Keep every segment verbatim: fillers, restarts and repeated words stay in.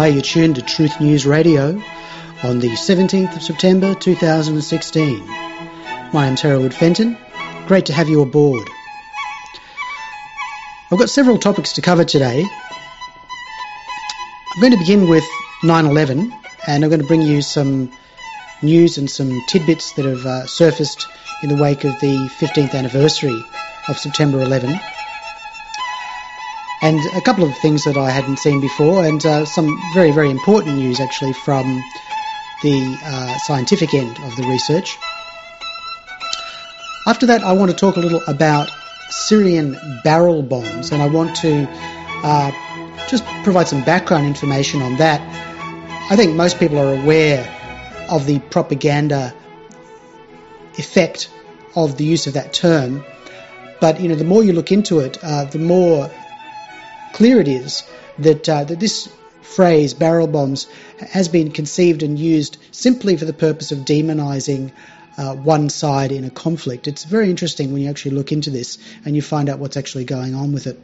Hi, you're tuned to Truth News Radio on the seventeenth of September two thousand sixteen. My name's Harold Fenton. Great to have you aboard. I've got several topics to cover today. I'm going to begin with nine eleven, and I'm going to bring you some news and some tidbits that have uh, surfaced in the wake of the fifteenth anniversary of September eleventh. And a couple of things that I hadn't seen before, and uh, some very, very important news actually from the uh, scientific end of the research. After that, I want to talk a little about Syrian barrel bombs, and I want to uh, just provide some background information on that. I think most people are aware of the propaganda effect of the use of that term, but you know, the more you look into it, uh, the more clear it is that, uh, that this phrase, barrel bombs, has been conceived and used simply for the purpose of demonising uh, one side in a conflict. It's very interesting when you actually look into this and you find out what's actually going on with it.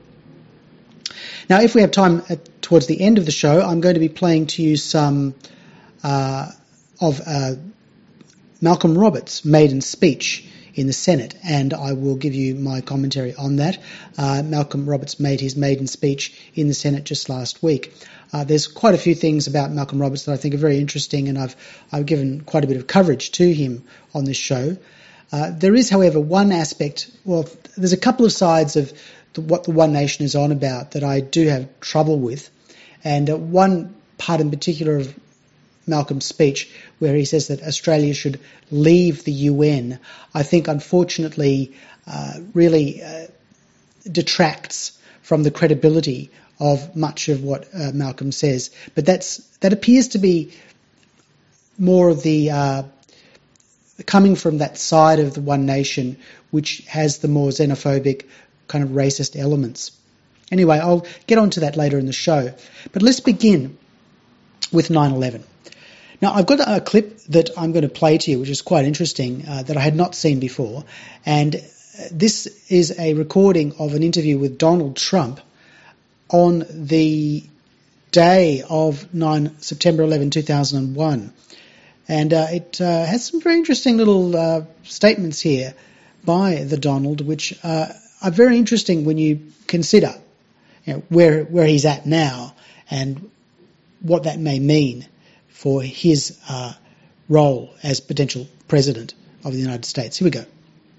Now, if we have time at, towards the end of the show, I'm going to be playing to you some uh, of uh, Malcolm Roberts' maiden speech in the Senate, and I will give you my commentary on that. Uh, Malcolm Roberts made his maiden speech in the Senate just last week. Uh, there's quite a few things about Malcolm Roberts that I think are very interesting, and I've I've given quite a bit of coverage to him on this show. Uh, there is, however, one aspect, well, there's a couple of sides of the, what the One Nation is on about that I do have trouble with, and uh, one part in particular of Malcolm's speech where he says that Australia should leave the U N, I think unfortunately uh, really uh, detracts from the credibility of much of what uh, Malcolm says. But that's that appears to be more of the uh, coming from that side of the One Nation, which has the more xenophobic kind of racist elements. Anyway, I'll get onto that later in the show. But let's begin with nine eleven. Now, I've got a clip that I'm going to play to you, which is quite interesting, uh, that I had not seen before. And this is a recording of an interview with Donald Trump on the day of September eleventh, two thousand one. And uh, it uh, has some very interesting little uh, statements here by the Donald, which uh, are very interesting when you consider you know, where where he's at now and what that may mean for his uh, role as potential president of the United States. Here we go.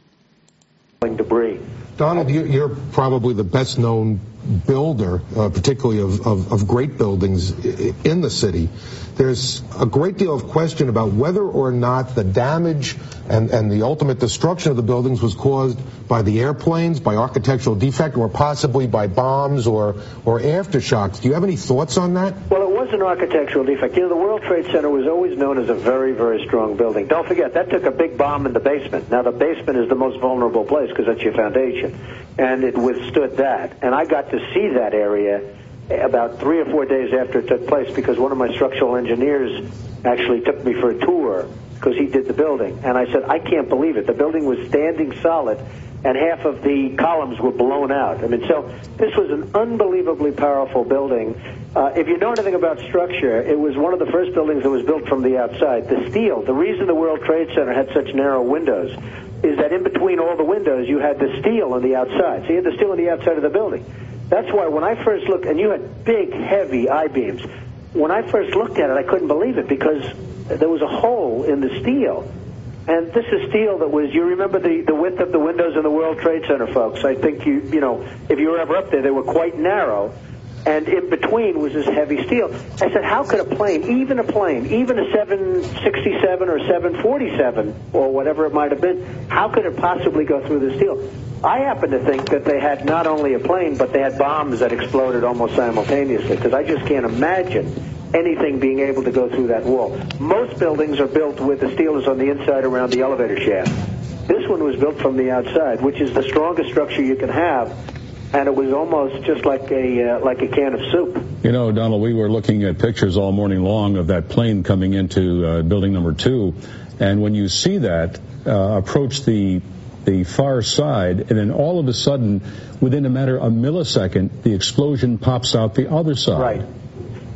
Debris. Donald, you're probably the best known builder, uh, particularly of, of, of great buildings in the city. There's a great deal of question about whether or not the damage and, and the ultimate destruction of the buildings was caused by the airplanes, by architectural defect, or possibly by bombs or, or aftershocks. Do you have any thoughts on that? Well, it was an architectural defect. You know, the World Trade Center was always known as a very, very strong building. Don't forget, that took a big bomb in the basement. Now, the basement is the most vulnerable place because that's your foundation. And it withstood that. And I got to see that area about three or four days after it took place because one of my structural engineers actually took me for a tour because he did the building. And I said, I can't believe it. The building was standing solid and half of the columns were blown out. I mean, so this was an unbelievably powerful building. Uh, if you know anything about structure, it was one of the first buildings that was built from the outside. The steel, the reason the World Trade Center had such narrow windows is that in between all the windows you had the steel on the outside. So you had the steel on the outside of the building. That's why when I first looked, and you had big, heavy I-beams, when I first looked at it, I couldn't believe it because there was a hole in the steel. And this is steel that was, you remember the, the width of the windows in the World Trade Center, folks. I think, you you know, if you were ever up there, they were quite narrow. And in between was this heavy steel. I said, how could a plane, even a plane, even a seven sixty-seven or seven forty-seven or whatever it might have been, how could it possibly go through the steel? I happen to think that they had not only a plane, but they had bombs that exploded almost simultaneously, because I just can't imagine anything being able to go through that wall. Most buildings are built with the steel is on the inside around the elevator shaft. This one was built from the outside, which is the strongest structure you can have, and it was almost just like a uh, like a can of soup. You know, Donald, we were looking at pictures all morning long of that plane coming into uh, building number two, and when you see that uh, approach the the far side, and then all of a sudden, within a matter of a millisecond, the explosion pops out the other side. Right.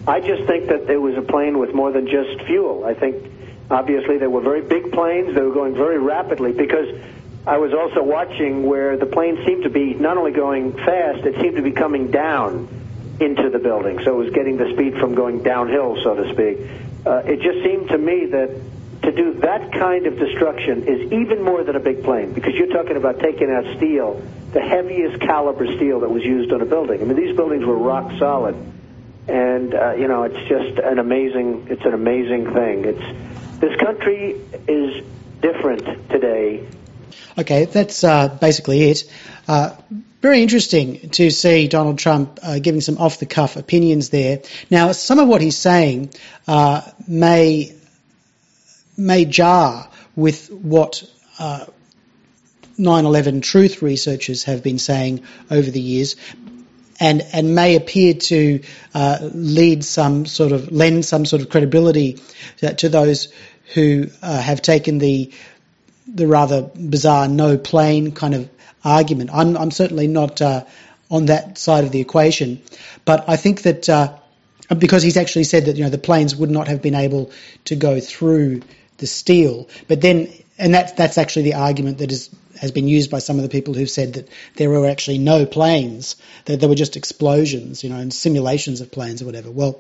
I just think that it was a plane with more than just fuel. I think, obviously, they were very big planes. They were going very rapidly because I was also watching where the plane seemed to be not only going fast, it seemed to be coming down into the building. So it was getting the speed from going downhill, so to speak. Uh, it just seemed to me that to do that kind of destruction is even more than a big plane, because you're talking about taking out steel, the heaviest caliber steel that was used on a building. I mean, these buildings were rock solid. And, uh, you know, it's just an amazing, it's an amazing thing. It's, this country is different today. Okay, that's uh, basically it. Uh, very interesting to see Donald Trump uh, giving some off-the-cuff opinions there. Now, some of what he's saying uh, may may jar with what uh, nine eleven truth researchers have been saying over the years, and and may appear to uh, lead some sort of lend some sort of credibility to, to those who uh, have taken the the rather bizarre no plane kind of argument. I'm I'm certainly not uh, on that side of the equation, but I think that uh, because he's actually said that, you know, the planes would not have been able to go through the steel, but then and that's that's actually the argument that is has been used by some of the people who've said that there were actually no planes, that there were just explosions, you know, and simulations of planes or whatever. Well,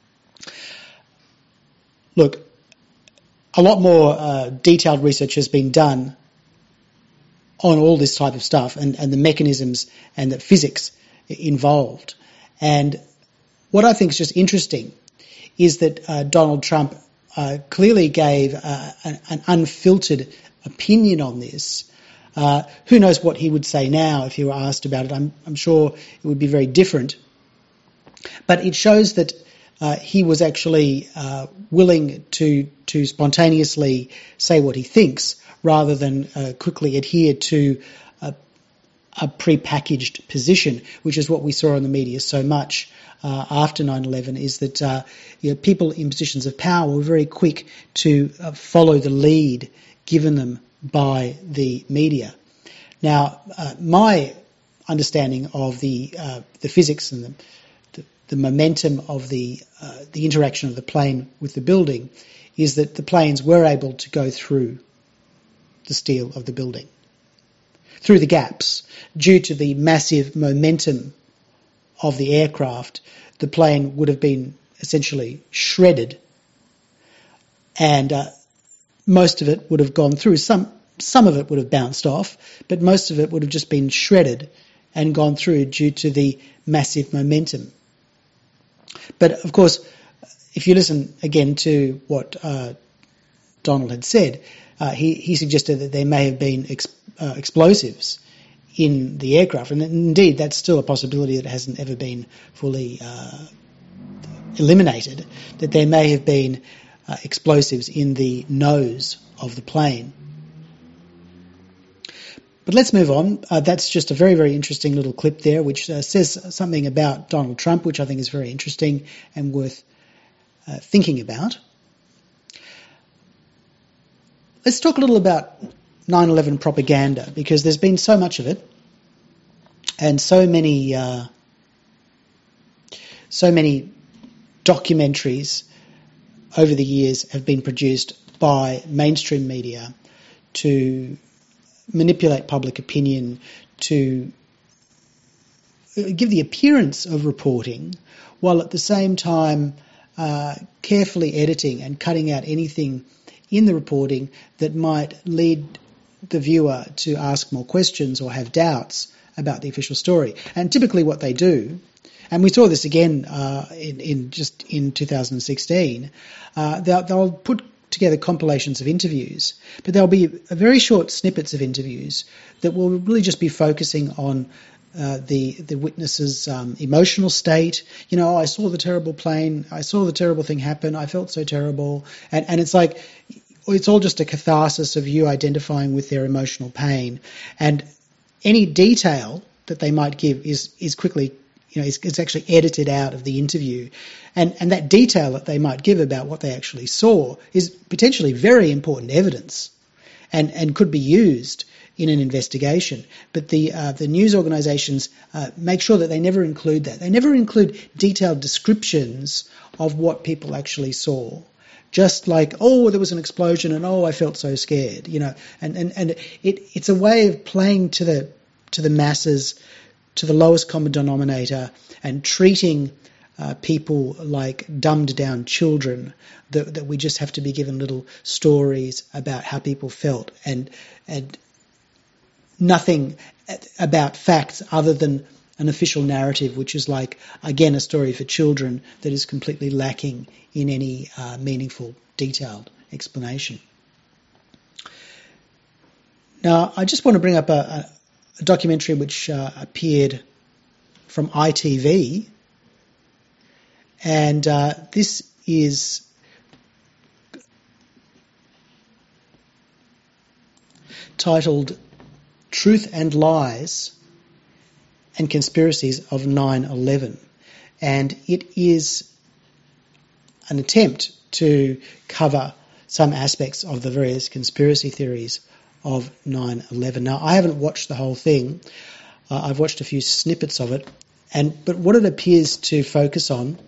look, a lot more uh, detailed research has been done on all this type of stuff and, and the mechanisms and the physics involved. And what I think is just interesting is that uh, Donald Trump uh, clearly gave uh, an, an unfiltered opinion on this. Uh, who knows what he would say now if he were asked about it. I'm, I'm sure it would be very different. But it shows that uh, he was actually uh, willing to to spontaneously say what he thinks rather than uh, quickly adhere to a, a pre-packaged position, which is what we saw in the media so much uh, after nine eleven, is that uh, you know, people in positions of power were very quick to uh, follow the lead given them by the media. Now, uh, my understanding of the uh, the physics and the, the, the momentum of the uh, the interaction of the plane with the building is that the planes were able to go through the steel of the building, through the gaps, due to the massive momentum of the aircraft. The plane would have been essentially shredded, and uh, most of it would have gone through. Some some of it would have bounced off, but most of it would have just been shredded and gone through due to the massive momentum. But of course, if you listen again to what uh, Donald had said, uh, he, he suggested that there may have been ex- uh, explosives in the aircraft, and indeed that's still a possibility that hasn't ever been fully uh, eliminated, that there may have been uh, explosives in the nose of the plane. But let's move on. Uh, that's just a very, very interesting little clip there, which uh, says something about Donald Trump, which I think is very interesting and worth uh, thinking about. Let's talk a little about nine eleven propaganda, because there's been so much of it, and so many, uh, so many documentaries over the years have been produced by mainstream media to manipulate public opinion, to give the appearance of reporting, while at the same time uh, carefully editing and cutting out anything in the reporting that might lead the viewer to ask more questions or have doubts about the official story. And typically what they do, and we saw this again uh, in, in just in two thousand sixteen, uh, they'll, they'll put together compilations of interviews, but there'll be very short snippets of interviews that will really just be focusing on uh, the the witness's um, emotional state. You know, oh, I saw the terrible plane, I saw the terrible thing happen, I felt so terrible, and and it's like it's all just a catharsis of you identifying with their emotional pain, and any detail that they might give is is quickly, you know, it's, it's actually edited out of the interview. And, and that detail that they might give about what they actually saw is potentially very important evidence and, and could be used in an investigation. But the uh, the news organisations uh, make sure that they never include that. They never include detailed descriptions of what people actually saw. Just like, oh, there was an explosion and oh, I felt so scared, you know. And and, and it it's a way of playing to the to the masses, to the lowest common denominator, and treating uh, people like dumbed down children, that, that we just have to be given little stories about how people felt and and nothing about facts other than an official narrative, which is like, again, a story for children that is completely lacking in any uh, meaningful, detailed explanation. Now, I just want to bring up a, a documentary which uh, appeared from I T V, and uh, this is titled Truth and Lies and Conspiracies of nine eleven, and it is an attempt to cover some aspects of the various conspiracy theories of nine eleven. Now, I haven't watched the whole thing. Uh, I've watched a few snippets of it, and but what it appears to focus on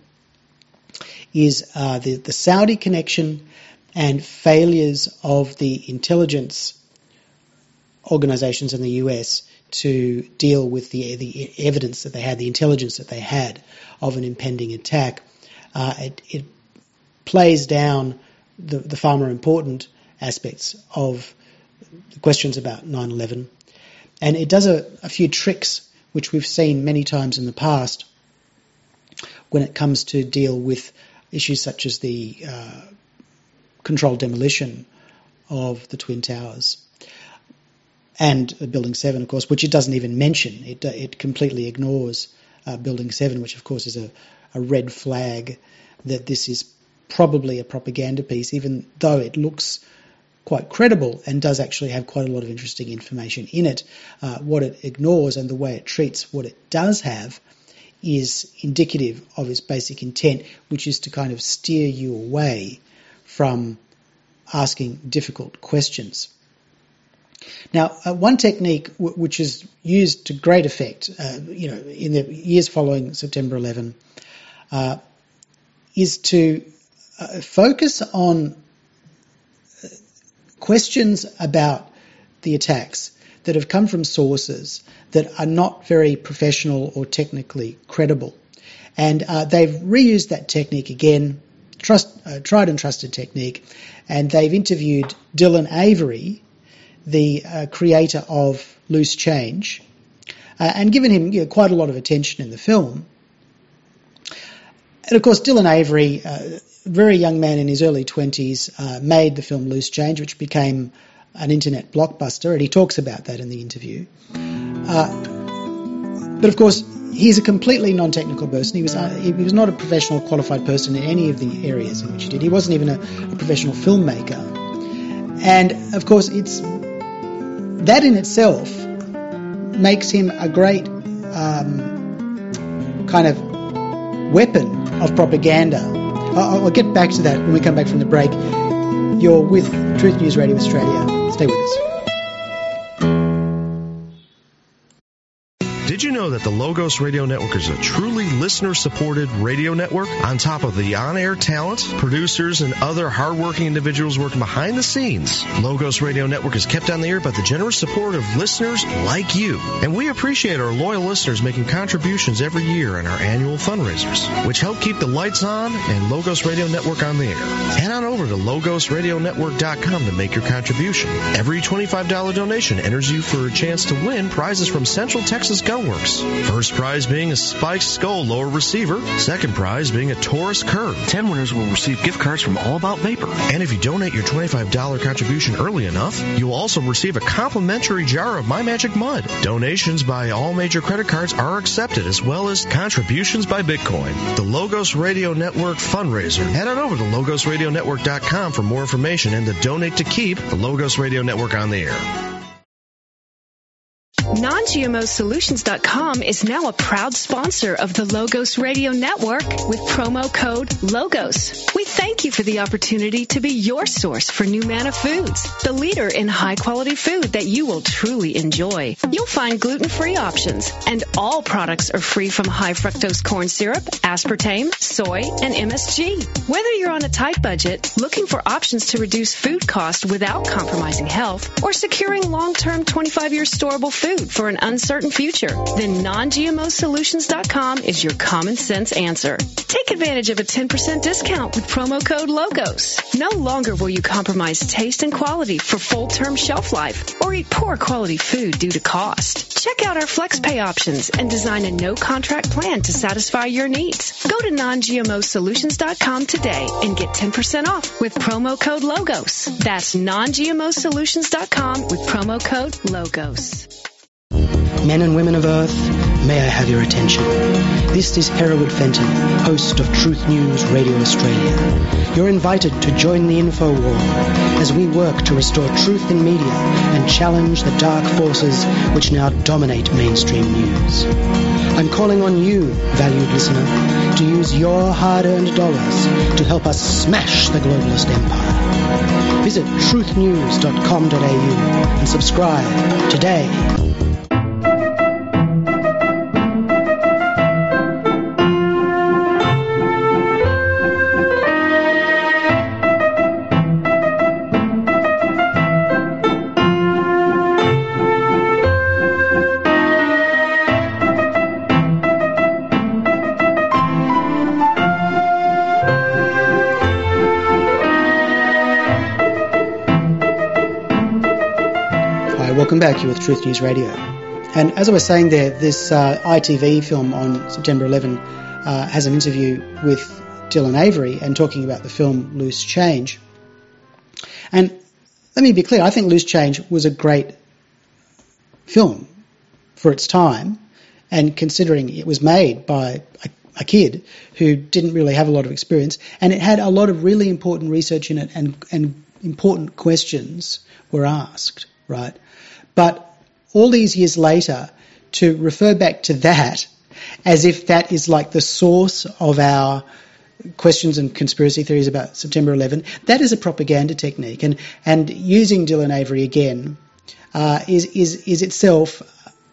is uh, the, the Saudi connection and failures of the intelligence organisations in the U S to deal with the the evidence that they had, the intelligence that they had of an impending attack. Uh, it, it plays down the, the far more important aspects of the questions about nine eleven, and it does a, a few tricks which we've seen many times in the past when it comes to deal with issues such as the uh, controlled demolition of the Twin Towers. And Building seven, of course, which it doesn't even mention. It it completely ignores uh, Building seven, which, of course, is a, a red flag that this is probably a propaganda piece, even though it looks quite credible and does actually have quite a lot of interesting information in it. Uh, what it ignores and the way it treats what it does have is indicative of its basic intent, which is to kind of steer you away from asking difficult questions. Now, uh, one technique w- which is used to great effect, uh, you know, in the years following September eleventh, uh, is to uh, focus on uh, questions about the attacks that have come from sources that are not very professional or technically credible, and uh, they've reused that technique again, trust, uh, tried and trusted technique, and they've interviewed Dylan Avery, the uh, creator of Loose Change, uh, and given him you know, quite a lot of attention in the film. And of course, Dylan Avery, uh, a very young man in his early twenties, uh, made the film Loose Change, which became an internet blockbuster, and he talks about that in the interview. Uh, but of course, he's a completely non-technical person. He was uh, he was not a professional qualified person in any of the areas in which he did. He wasn't even a, a professional filmmaker. And of course, it's that in itself makes him a great um, kind of weapon of propaganda. I'll, I'll get back to that when we come back from the break. You're with Truth News Radio Australia. Stay with us. Did you know that the Logos Radio Network is a truly listener-supported radio network? On top of the on-air talent, producers, and other hardworking individuals working behind the scenes, Logos Radio Network is kept on the air by the generous support of listeners like you. And we appreciate our loyal listeners making contributions every year in our annual fundraisers, which help keep the lights on and Logos Radio Network on the air. Head on over to logos radio network dot com to make your contribution. Every twenty-five dollars donation enters you for a chance to win prizes from Central Texas Gunworks. First prize being a Spike Skull lower receiver. Second prize being a Taurus Curve. Ten winners will receive gift cards from All About Vapor. And if you donate your twenty-five dollars contribution early enough, you will also receive a complimentary jar of My Magic Mud. Donations by all major credit cards are accepted, as well as contributions by Bitcoin. The Logos Radio Network fundraiser. Head on over to logos radio network dot com for more information and to donate to keep the Logos Radio Network on the air. non G M O solutions dot com is now a proud sponsor of the Logos Radio Network with promo code LOGOS. We thank you for the opportunity to be your source for NuManna Foods, the leader in high-quality food that you will truly enjoy. You'll find gluten-free options, and all products are free from high fructose corn syrup, aspartame, soy, and M S G. Whether you're on a tight budget, looking for options to reduce food cost without compromising health, or securing long-term twenty-five-year storable food for an uncertain future, then non G M O solutions dot com is your common sense answer. Take advantage of a ten percent discount with promo code LOGOS. No longer will you compromise taste and quality for full-term shelf life or eat poor quality food due to cost. Check out our FlexPay options and design a no-contract plan to satisfy your needs. Go to non G M O solutions dot com today and get ten percent off with promo code LOGOS. That's non G M O solutions dot com with promo code LOGOS. Men and women of Earth, may I have your attention. This is Hereward Fenton, host of Truth News Radio Australia. You're invited to join the info war as we work to restore truth in media and challenge the dark forces which now dominate mainstream news. I'm calling on you, valued listener, to use your hard-earned dollars to help us smash the globalist empire. Visit truth news dot com dot a u and subscribe today. Welcome back. You're with Truth News Radio. And as I was saying there, this uh, I T V film on September eleventh uh, has an interview with Dylan Avery and talking about the film Loose Change. And let me be clear, I think Loose Change was a great film for its time, and considering it was made by a, a kid who didn't really have a lot of experience, and it had a lot of really important research in it, and, and important questions were asked, right? But all these years later, to refer back to that as if that is like the source of our questions and conspiracy theories about September eleventh, that is a propaganda technique. And, and using Dylan Avery again uh, is, is, is itself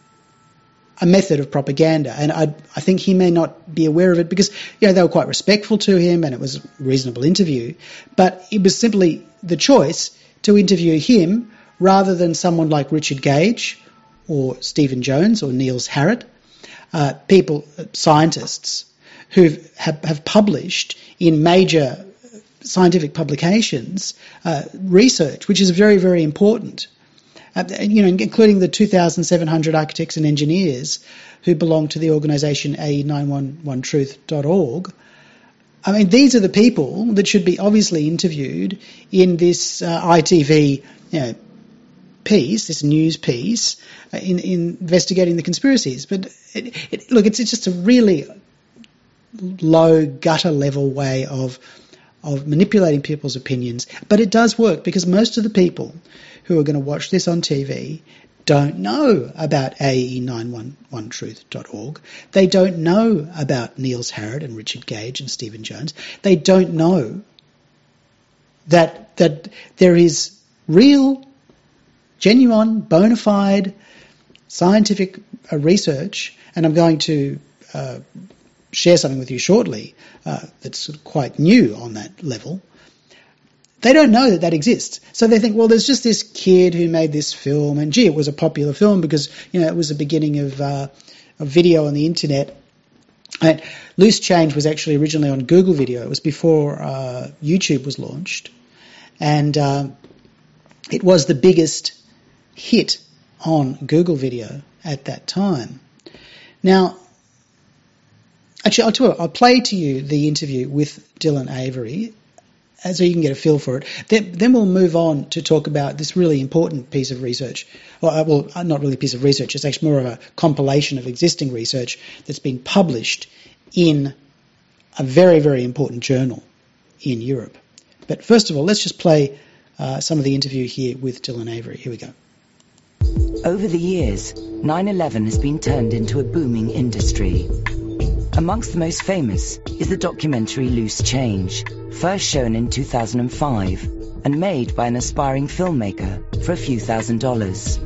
a method of propaganda. And I, I think he may not be aware of it because, you know, they were quite respectful to him and it was a reasonable interview. But it was simply the choice to interview him rather than someone like Richard Gage or Stephen Jones or Niels Harrit, uh, people, scientists who have, have published in major scientific publications uh, research, which is very, very important. Uh, you know, including the two thousand seven hundred architects and engineers who belong to the organisation A nine one one truth dot org. I mean, these are the people that should be obviously interviewed in this uh, I T V, you know, piece, this news piece, uh, in, in investigating the conspiracies. But it, it, look, it's, it's just a really low gutter level way of of manipulating people's opinions. But it does work because most of the people who are going to watch this on T V don't know about A E nine one one truth dot org. They don't know about Niels Harrit and Richard Gage and Stephen Jones. They don't know that that there is real, genuine, bona fide scientific uh, research, and I'm going to uh, share something with you shortly uh, that's quite new on that level. They don't know that that exists. So they think, well, there's just this kid who made this film, and gee, it was a popular film because, you know, it was the beginning of, uh, of video on the internet. And Loose Change was actually originally on Google Video. It was before uh, YouTube was launched. And uh, it was the biggest hit on Google Video at that time. Now, actually, I'll, tell you what, I'll play to you the interview with Dylan Avery so you can get a feel for it. Then, then we'll move on to talk about this really important piece of research. Well, well, not really a piece of research, it's actually more of a compilation of existing research that's been published in a very, very important journal in Europe. But first of all, let's just play uh, some of the interview here with Dylan Avery. Here we go. Over the years, nine eleven has been turned into a booming industry. Amongst the most famous is the documentary Loose Change, first shown in two thousand five and made by an aspiring filmmaker for a few thousand dollars.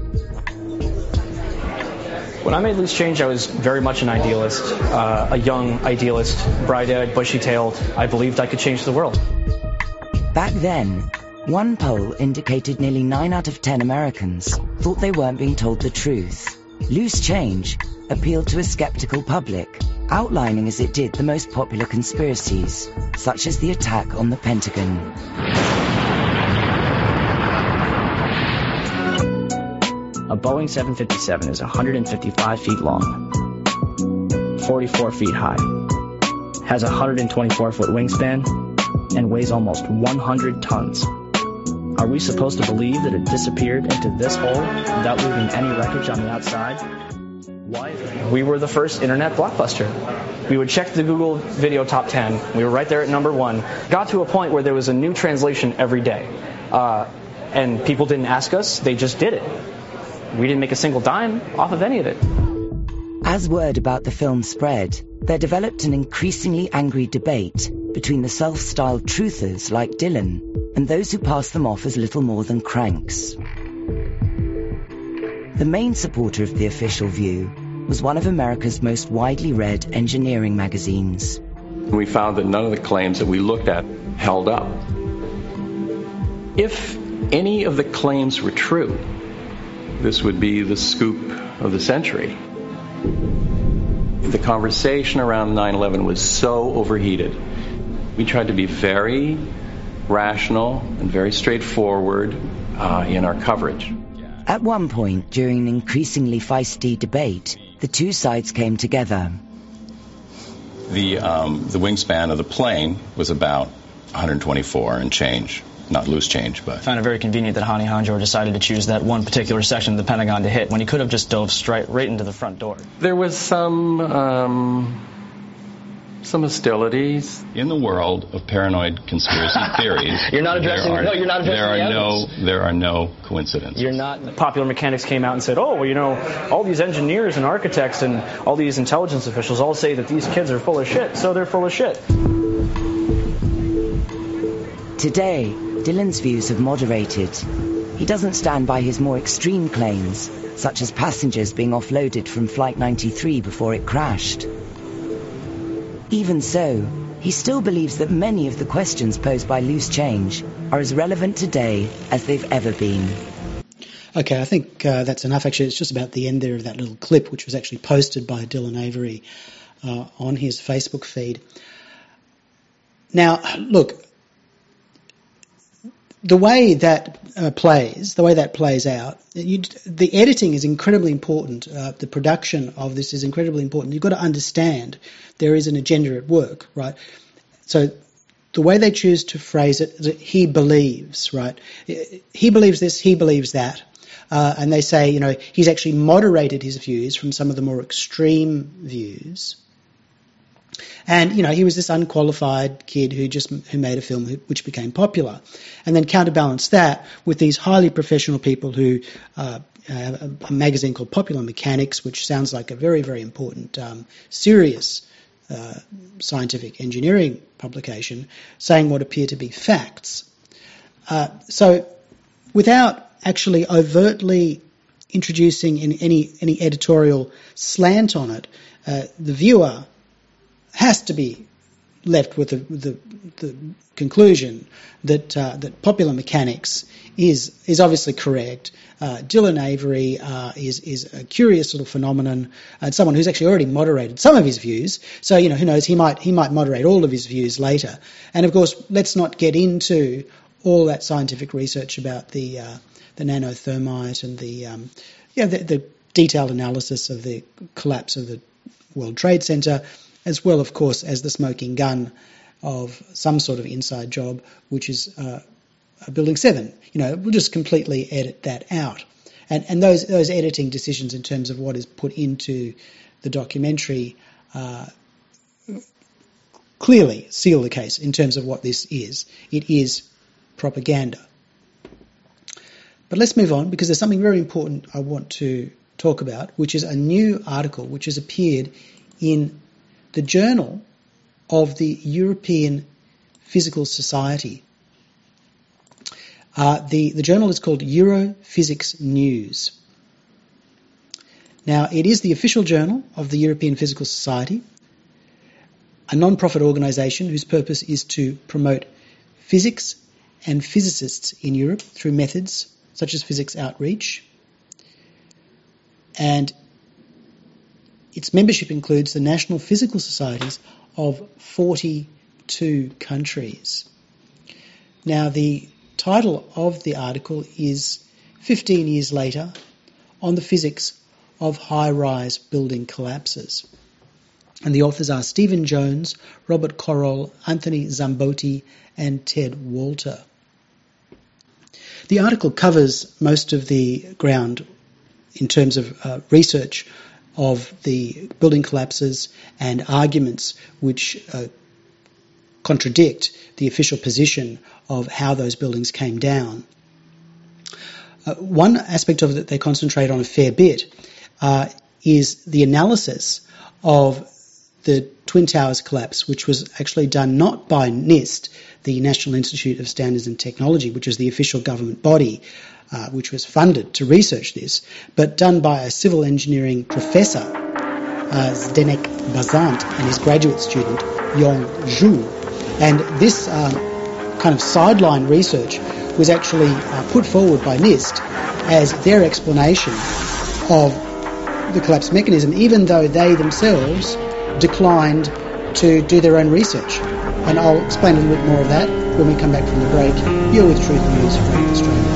When I made Loose Change, I was very much an idealist, uh, a young idealist, bright-eyed, bushy-tailed. I believed I could change the world. Back then, one poll indicated nearly nine out of ten Americans thought they weren't being told the truth. Loose Change appealed to a skeptical public, outlining as it did the most popular conspiracies, such as the attack on the Pentagon. A Boeing seven fifty-seven is one hundred fifty-five feet long, forty-four feet high, has a one hundred twenty-four foot wingspan, and weighs almost one hundred tons. Are we supposed to believe that it disappeared into this hole without leaving any wreckage on the outside? Why? We were the first internet blockbuster. We would check the Google video top ten. We were right there at number one. Got to a point where there was a new translation every day. Uh, and people didn't ask us, they just did it. We didn't make a single dime off of any of it. As word about the film spread, there developed an increasingly angry debate between the self-styled truthers like Dylan and those who passed them off as little more than cranks. The main supporter of the official view was one of America's most widely read engineering magazines. We found that none of the claims that we looked at held up. If any of the claims were true, this would be the scoop of the century. The conversation around nine eleven was so overheated. We tried to be very rational and very straightforward uh, in our coverage. At one point, during an increasingly feisty debate, the two sides came together. The, um, the wingspan of the plane was about one hundred twenty-four and change. Not loose change, but... I found it very convenient that Hani Hanjour decided to choose that one particular section of the Pentagon to hit when he could have just dove straight right into the front door. There was some, um, some hostilities. In the world of paranoid conspiracy theories... You're not addressing... Are, no, you're not addressing there are the no evidence. There are no coincidences. You're not... Popular Mechanics came out and said, oh, well, you know, all these engineers and architects and all these intelligence officials all say that these kids are full of shit, so they're full of shit. Today, Dylan's views have moderated. He doesn't stand by his more extreme claims, such as passengers being offloaded from Flight ninety-three before it crashed. Even so, he still believes that many of the questions posed by Loose Change are as relevant today as they've ever been. Okay, I think uh, that's enough. Actually, it's just about the end there of that little clip, which was actually posted by Dylan Avery uh, on his Facebook feed. Now, look, the way that uh, plays, the way that plays out, you, the editing is incredibly important. Uh, the production of this is incredibly important. You've got to understand there is an agenda at work, right? So the way they choose to phrase it is that he believes, right? He believes this, he believes that. Uh, and they say, you know, he's actually moderated his views from some of the more extreme views. And, you know, he was this unqualified kid who just who made a film which became popular. And then counterbalance that with these highly professional people who uh, have a, a magazine called Popular Mechanics, which sounds like a very, very important, um, serious uh, scientific engineering publication, saying what appear to be facts. Uh, so without actually overtly introducing in any, any editorial slant on it, uh, the viewer has to be left with the, the, the conclusion that uh, that Popular Mechanics is is obviously correct. Uh, Dylan Avery uh, is is a curious little phenomenon, and someone who's actually already moderated some of his views. So you know, who knows? He might he might moderate all of his views later. And of course, let's not get into all that scientific research about the uh, the nanothermite and the um, yeah the, the detailed analysis of the collapse of the World Trade Center, as well, of course, as the smoking gun of some sort of inside job, which is uh, Building seven. You know, we'll just completely edit that out. And and those those editing decisions in terms of what is put into the documentary uh, clearly seal the case in terms of what this is. It is propaganda. But let's move on, because there's something very important I want to talk about, which is a new article which has appeared in the Journal of the European Physical Society. Uh, the, the journal is called Europhysics News. Now, it is the official journal of the European Physical Society, a non-profit organisation whose purpose is to promote physics and physicists in Europe through methods such as physics outreach. And its membership includes the national physical societies of forty-two countries. Now, the title of the article is fifteen years later on the physics of high-rise building collapses. And the authors are Stephen Jones, Robert Correll, Anthony Zambotti, and Ted Walter. The article covers most of the ground in terms of uh, research of the building collapses and arguments which uh, contradict the official position of how those buildings came down. Uh, one aspect of it that they concentrate on a fair bit uh, is the analysis of the Twin Towers collapse, which was actually done not by NIST, the National Institute of Standards and Technology, which is the official government body uh, which was funded to research this, but done by a civil engineering professor, uh, Zdenek Bazant, and his graduate student, Yong Zhu. And this um, kind of sideline research was actually uh, put forward by NIST as their explanation of the collapse mechanism, even though they themselves declined to do their own research. And I'll explain a little bit more of that when we come back from the break. You're with Truth News from Australia.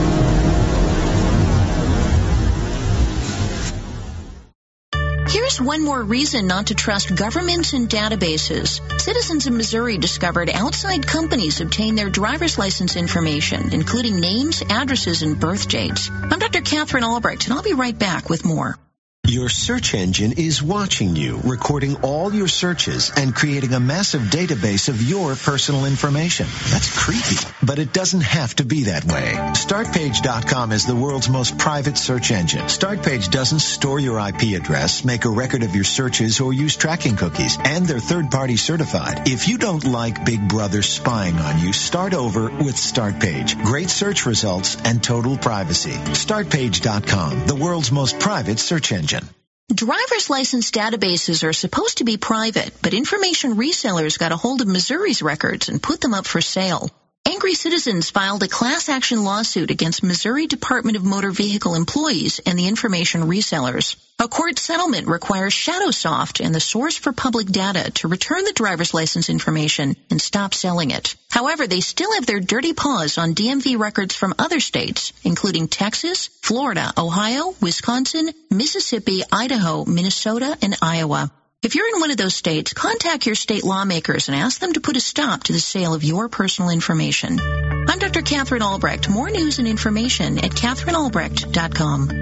Here's one more reason not to trust governments and databases. Citizens in Missouri discovered outside companies obtain their driver's license information, including names, addresses, and birth dates. I'm Doctor Catherine Albrecht, and I'll be right back with more. Your search engine is watching you, recording all your searches and creating a massive database of your personal information. That's creepy, but it doesn't have to be that way. Start Page dot com is the world's most private search engine. StartPage doesn't store your I P address, make a record of your searches, or use tracking cookies, and they're third-party certified. If you don't like Big Brother spying on you, start over with StartPage. Great search results and total privacy. Start Page dot com, the world's most private search engine. Driver's license databases are supposed to be private, but information resellers got a hold of Missouri's records and put them up for sale. Angry citizens filed a class action lawsuit against Missouri Department of Motor Vehicle employees and the information resellers. A court settlement requires Shadowsoft and the source for public data to return the driver's license information and stop selling it. However, they still have their dirty paws on D M V records from other states, including Texas, Florida, Ohio, Wisconsin, Mississippi, Idaho, Minnesota, and Iowa. If you're in one of those states, contact your state lawmakers and ask them to put a stop to the sale of your personal information. I'm Doctor Catherine Albrecht. More news and information at Catherine Albrecht dot com.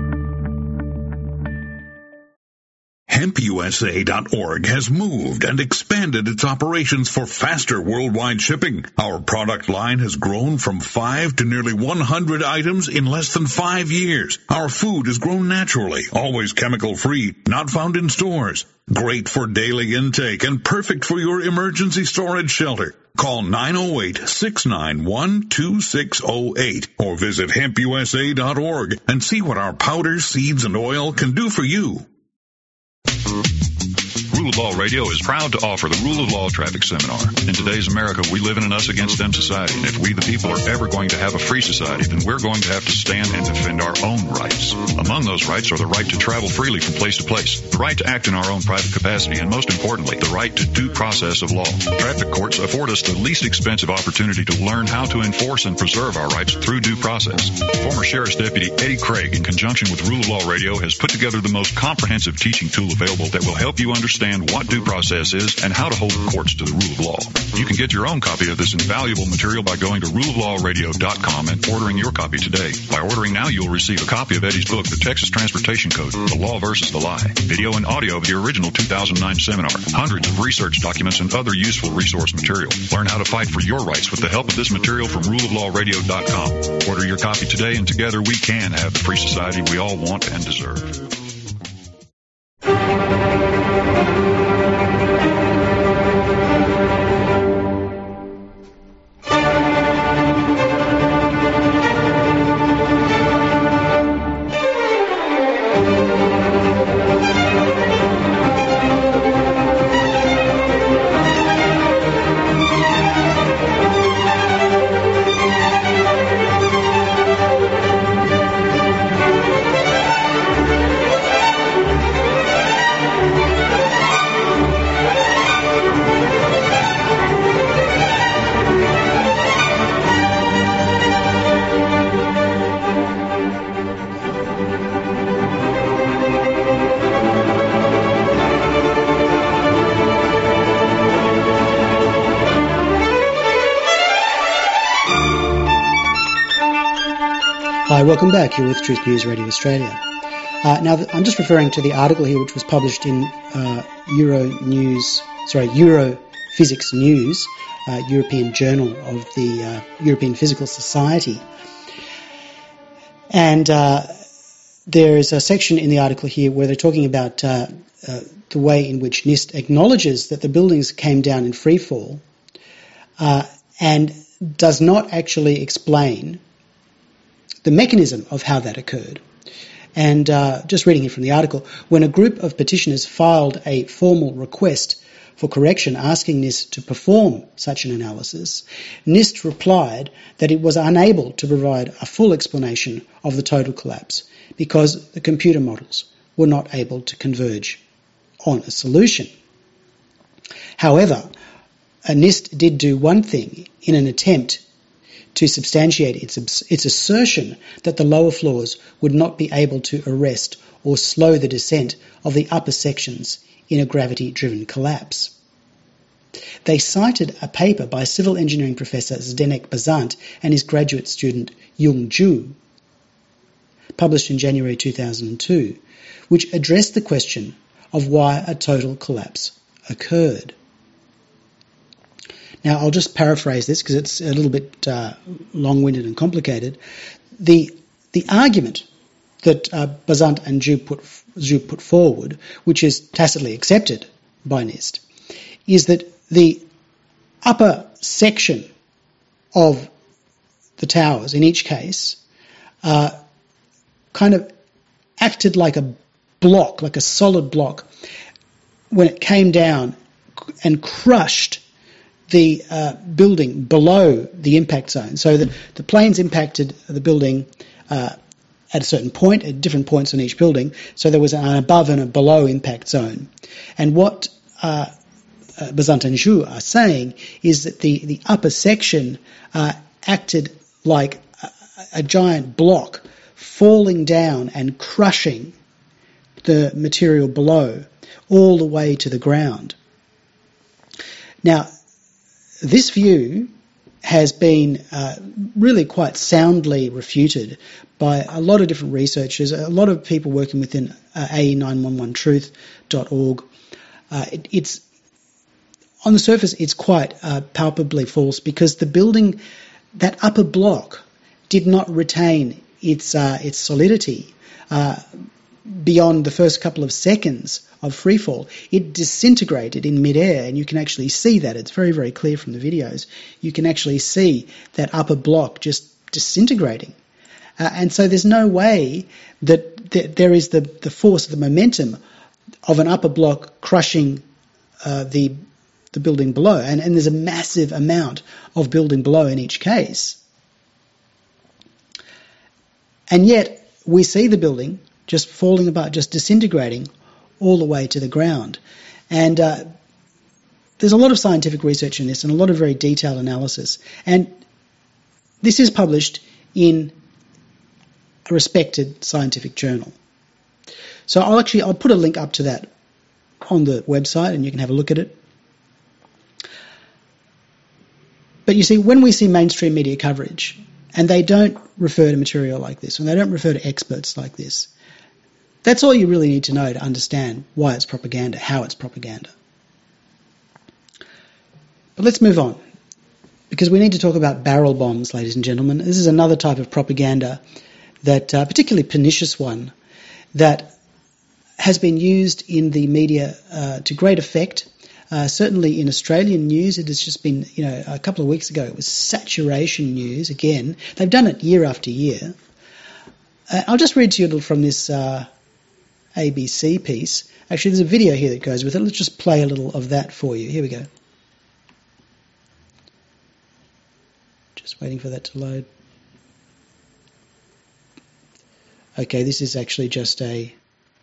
Hemp U S A dot org has moved and expanded its operations for faster worldwide shipping. Our product line has grown from five to nearly one hundred items in less than five years. Our food is grown naturally, always chemical-free, not found in stores. Great for daily intake and perfect for your emergency storage shelter. Call nine oh eight, six nine one, two six oh eight or visit hemp U S A dot org and see what our powders, seeds, and oil can do for you. Rule of Law Radio is proud to offer the Rule of Law Traffic Seminar. In today's America, we live in an us-against-them society, and if we the people are ever going to have a free society, then we're going to have to stand and defend our own rights. Among those rights are the right to travel freely from place to place, the right to act in our own private capacity, and most importantly, the right to due process of law. Traffic courts afford us the least expensive opportunity to learn how to enforce and preserve our rights through due process. Former Sheriff's Deputy Eddie Craig, in conjunction with Rule of Law Radio, has put together the most comprehensive teaching tool available that will help you understand understand what due process is and how to hold the courts to the rule of law. You can get your own copy of this invaluable material by going to rule of law radio dot com and ordering your copy today. By ordering now, you'll receive a copy of Eddie's book, The Texas Transportation Code, The Law versus the Lie, video and audio of the original two thousand nine seminar, hundreds of research documents, and other useful resource material. Learn how to fight for your rights with the help of this material from rule of law radio dot com. Order your copy today, and together we can have the free society we all want and deserve. Hi, welcome back. You're with Truth News Radio Australia. Uh, now, th- I'm just referring to the article here, which was published in uh, Euro News, sorry, Europhysics News, uh, European Journal of the uh, European Physical Society. And uh, there is a section in the article here where they're talking about uh, uh, the way in which NIST acknowledges that the buildings came down in free fall uh, and does not actually explain the mechanism of how that occurred. And uh, just reading it from the article, when a group of petitioners filed a formal request for correction asking NIST to perform such an analysis, NIST replied that it was unable to provide a full explanation of the total collapse because the computer models were not able to converge on a solution. However, NIST did do one thing in an attempt to substantiate its, its assertion that the lower floors would not be able to arrest or slow the descent of the upper sections in a gravity-driven collapse. They cited a paper by civil engineering professor Zdenek Bazant and his graduate student Yung Ju, published in January two thousand two, which addressed the question of why a total collapse occurred. Now, I'll just paraphrase this because it's a little bit uh, long-winded and complicated. The the argument that uh, Bazant and Zhu put, Zhu put forward, which is tacitly accepted by NIST, is that the upper section of the towers, in each case, uh, kind of acted like a block, like a solid block, when it came down and crushed the uh, building below the impact zone. So the, the planes impacted the building uh, at a certain point, at different points on each building, so there was an above and a below impact zone. And what uh, uh, Bazant and Zhu are saying is that the, the upper section uh, acted like a, a giant block falling down and crushing the material below all the way to the ground. Now, this view has been uh, really quite soundly refuted by a lot of different researchers, a lot of people working within uh, A E nine one one truth dot org. Uh, it, it's on the surface, it's quite uh, palpably false because the building, that upper block, did not retain its uh, its solidity uh, beyond the first couple of seconds of freefall. It disintegrated in midair, and you can actually see that. It's very, very clear from the videos. You can actually see that upper block just disintegrating. Uh, and so there's no way that th- there is the, the force, the momentum of an upper block crushing uh, the the building below. And, and there's a massive amount of building below in each case. And yet we see the building just falling apart, just disintegrating all the way to the ground. And uh, there's a lot of scientific research in this and a lot of very detailed analysis. And this is published in a respected scientific journal. So I'll actually, I'll put a link up to that on the website and you can have a look at it. But you see, when we see mainstream media coverage, and they don't refer to material like this, and they don't refer to experts like this, that's all you really need to know to understand why it's propaganda, how it's propaganda. But let's move on, because we need to talk about barrel bombs, ladies and gentlemen. This is another type of propaganda, that uh, particularly pernicious one, that has been used in the media uh, to great effect. Uh, certainly in Australian news, it has just been, you know, a couple of weeks ago, it was saturation news again. They've done it year after year. Uh, I'll just read to you a little from this uh, A B C piece. Actually, there's a video here that goes with it. Let's just play a little of that for you. Here we go. Just waiting for that to load. Okay, this is actually just a,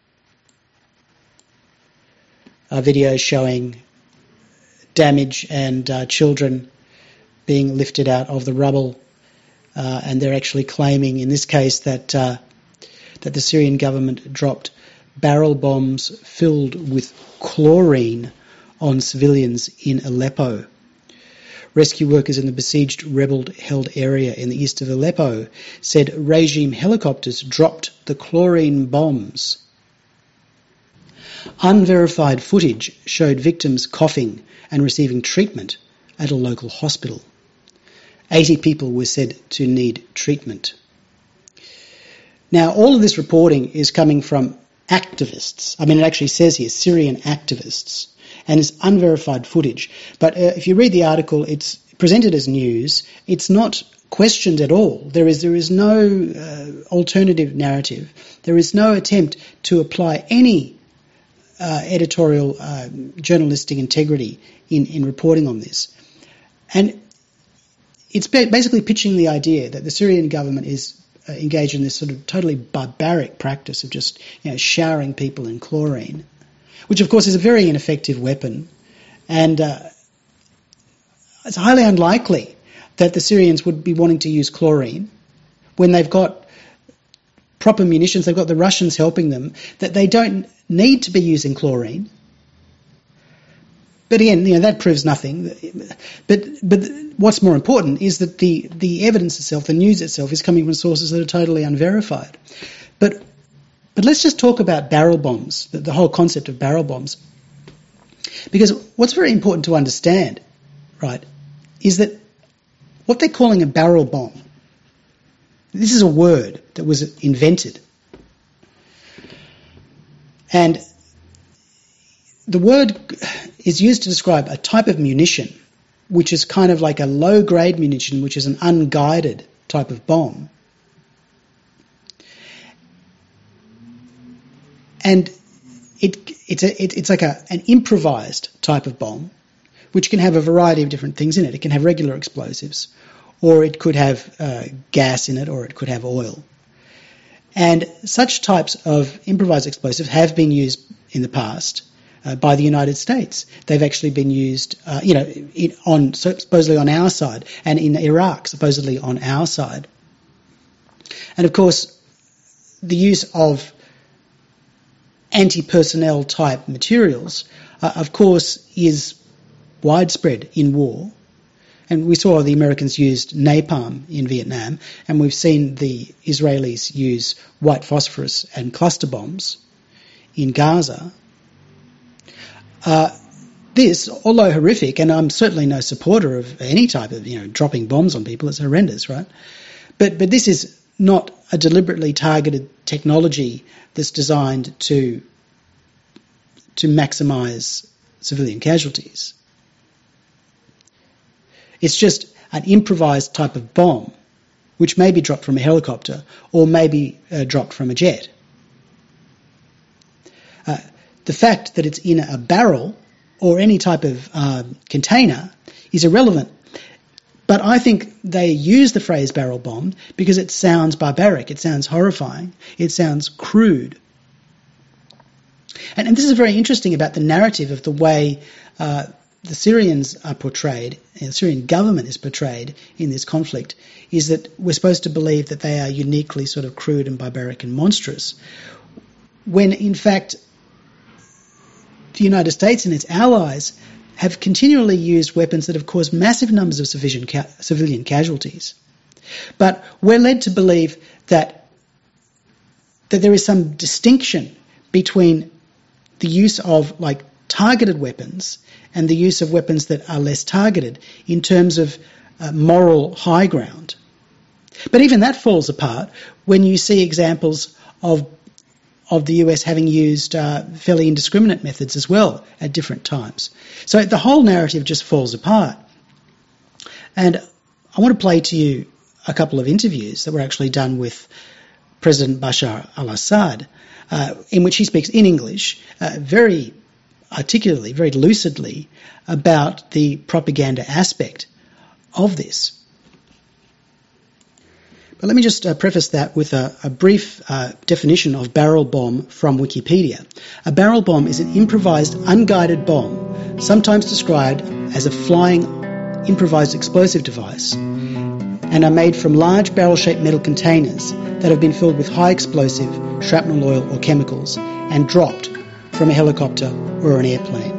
a video showing damage and uh, children being lifted out of the rubble, uh, and they're actually claiming, in this case, that uh, that the Syrian government dropped barrel bombs filled with chlorine on civilians in Aleppo. Rescue workers in the besieged rebel-held area in the east of Aleppo said regime helicopters dropped the chlorine bombs. Unverified footage showed victims coughing and receiving treatment at a local hospital. eighty people were said to need treatment. Now, all of this reporting is coming from activists. I mean, it actually says here, Syrian activists, and it's unverified footage. But uh, if you read the article, it's presented as news. It's not questioned at all. There is there is no uh, alternative narrative. There is no attempt to apply any uh, editorial uh, journalistic integrity in, in reporting on this. And it's basically pitching the idea that the Syrian government is uh, engaged in this sort of totally barbaric practice of just, you know, showering people in chlorine, which of course is a very ineffective weapon, and uh, it's highly unlikely that the Syrians would be wanting to use chlorine when they've got proper munitions, they've got the Russians helping them, that they don't need to be using chlorine. But again, you know, that proves nothing. But but what's more important is that the, the evidence itself, the news itself, is coming from sources that are totally unverified. But but let's just talk about barrel bombs, the, the whole concept of barrel bombs. Because what's very important to understand, right, is that what they're calling a barrel bomb, this is a word that was invented. And the word is used to describe a type of munition which is kind of like a low-grade munition, which is an unguided type of bomb. And it, it's, a, it, it's like a, an improvised type of bomb, which can have a variety of different things in it. It can have regular explosives, or it could have uh, gas in it, or it could have oil. And such types of improvised explosives have been used in the past uh, by the United States. They've actually been used, uh, you know, in, on supposedly on our side, and in Iraq supposedly on our side. And of course, the use of anti-personnel type materials, uh, of course, is widespread in war. And we saw the Americans used napalm in Vietnam, and we've seen the Israelis use white phosphorus and cluster bombs in Gaza. Uh, this, although horrific, and I'm certainly no supporter of any type of, you know, dropping bombs on people, it's horrendous, right? But but this is not a deliberately targeted technology that's designed to to maximise civilian casualties. It's just an improvised type of bomb, which may be dropped from a helicopter or may be uh, dropped from a jet. Uh, the fact that it's in a barrel or any type of uh, container is irrelevant. But I think they use the phrase barrel bomb because it sounds barbaric, it sounds horrifying, it sounds crude. And, and this is very interesting about the narrative of the way uh, the Syrians are portrayed, and the Syrian government is portrayed in this conflict, is that we're supposed to believe that they are uniquely sort of crude and barbaric and monstrous, when in fact the United States and its allies have continually used weapons that have caused massive numbers of civilian, ca- civilian casualties. But we're led to believe that, that there is some distinction between the use of like targeted weapons and the use of weapons that are less targeted in terms of uh, moral high ground. But even that falls apart when you see examples of of the U S having used uh, fairly indiscriminate methods as well at different times. So the whole narrative just falls apart. And I want to play to you a couple of interviews that were actually done with President Bashar al-Assad, uh, in which he speaks in English, uh, very articulately, very lucidly, about the propaganda aspect of this. But let me just uh, preface that with a, a brief uh, definition of barrel bomb from Wikipedia. A barrel bomb is an improvised, unguided bomb, sometimes described as a flying, improvised explosive device, and are made from large barrel-shaped metal containers that have been filled with high explosive, shrapnel oil or chemicals, and dropped from a helicopter or an airplane.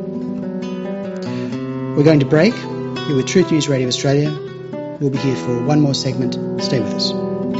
We're going to break. You're with Truth News Radio Australia. We'll be here for one more segment. Stay with us.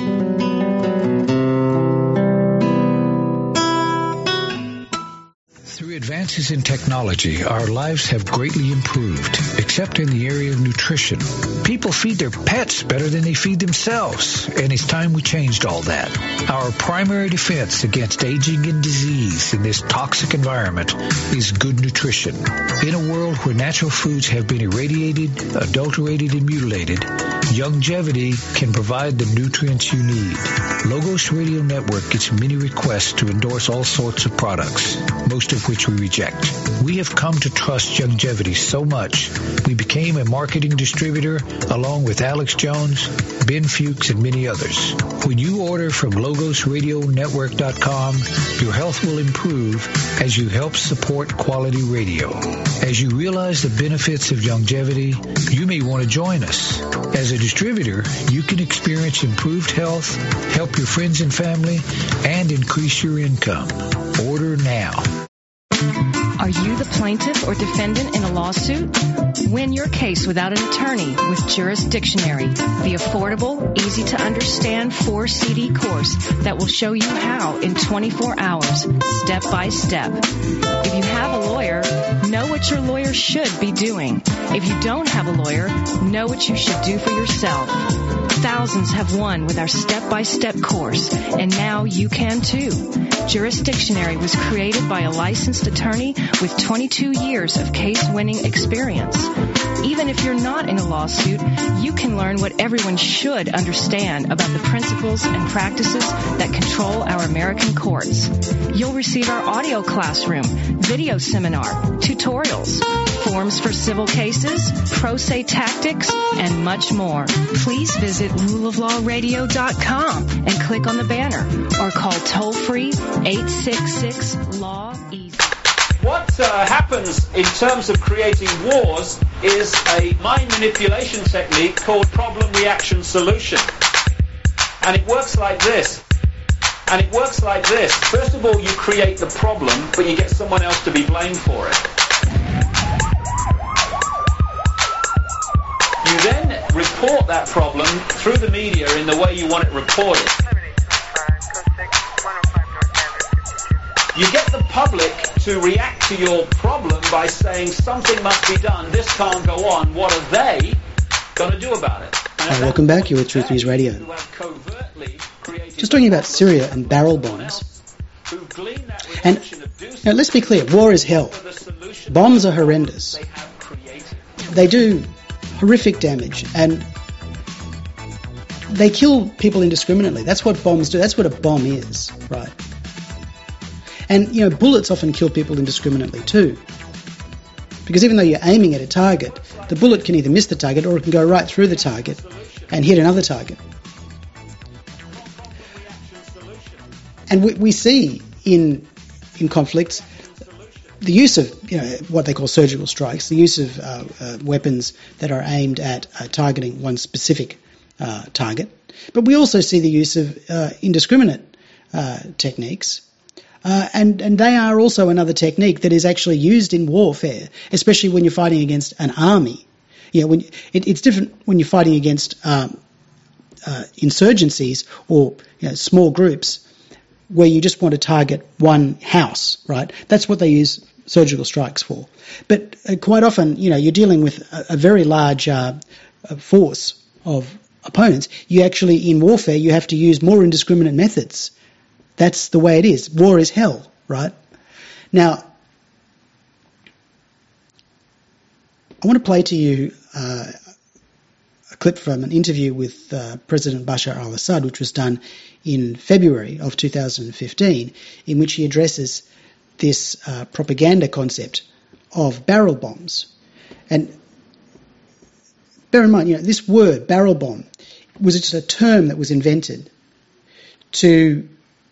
Through advances in technology, our lives have greatly improved, except in the area of nutrition. People feed their pets better than they feed themselves, and it's time we changed all that. Our primary defense against aging and disease in this toxic environment is good nutrition. In a world where natural foods have been irradiated, adulterated, and mutilated, Youngevity can provide the nutrients you need. Logos Radio Network gets many requests to endorse all sorts of products, most of which we reject. We have come to trust Youngevity so much, we became a marketing distributor along with Alex Jones, Ben Fuchs, and many others. When you order from logos radio network dot com, your health will improve as you help support quality radio. As you realize the benefits of Youngevity, you may want to join us. As a distributor, you can experience improved health, help your friends and family, and increase your income. Order now. Are you the plaintiff or defendant in a lawsuit? Win your case without an attorney with Jurisdictionary, the affordable, easy-to-understand four C D course that will show you how in twenty-four hours, step by step. If you have a lawyer, know what your lawyer should be doing. If you don't have a lawyer, know what you should do for yourself. Thousands have won with our step-by-step course, and now you can too. Jurisdictionary was created by a licensed attorney with twenty-two years of case-winning experience. Even if you're not in a lawsuit, you can learn what everyone should understand about the principles and practices that control our American courts. You'll receive our audio classroom, video seminar, tutorials, forms for civil cases, pro se tactics, and much more. Please visit rule of law radio dot com and click on the banner or call toll-free eight six six law easy. What uh, happens in terms of creating wars is a mind manipulation technique called problem reaction solution. And it works like this. And it works like this. First of all, you create the problem, but you get someone else to be blamed for it. You then report that problem through the media in the way you want it reported. You get the public to react to your problem by saying something must be done, this can't go on, what are they going to do about it? Hi, welcome back. You're with Truth News Radio. Just talking about Syria and barrel bombs. And now let's be clear, war is hell. Bombs are horrendous. They do horrific damage and they kill people indiscriminately. That's what bombs do. That's what a bomb is, right? And, you know, bullets often kill people indiscriminately too. Because even though you're aiming at a target, the bullet can either miss the target or it can go right through the target and hit another target. And we, we see in in conflicts the use of, you know, what they call surgical strikes, the use of uh, uh, weapons that are aimed at uh, targeting one specific uh, target. But we also see the use of uh, indiscriminate uh, techniques Uh, and, and they are also another technique that is actually used in warfare, especially when you're fighting against an army. You know, when it, it's different when you're fighting against um, uh, insurgencies or you know, small groups where you just want to target one house, right? That's what they use surgical strikes for. But uh, quite often, you know, you're dealing with a, a very large uh, force of opponents. You actually, in warfare, you have to use more indiscriminate methods. That's the way it is. War is hell, right? Now, I want to play to you uh, a clip from an interview with uh, President Bashar al-Assad, which was done in February of two thousand fifteen, in which he addresses this uh, propaganda concept of barrel bombs. And bear in mind, you know, this word, barrel bomb, was just a term that was invented to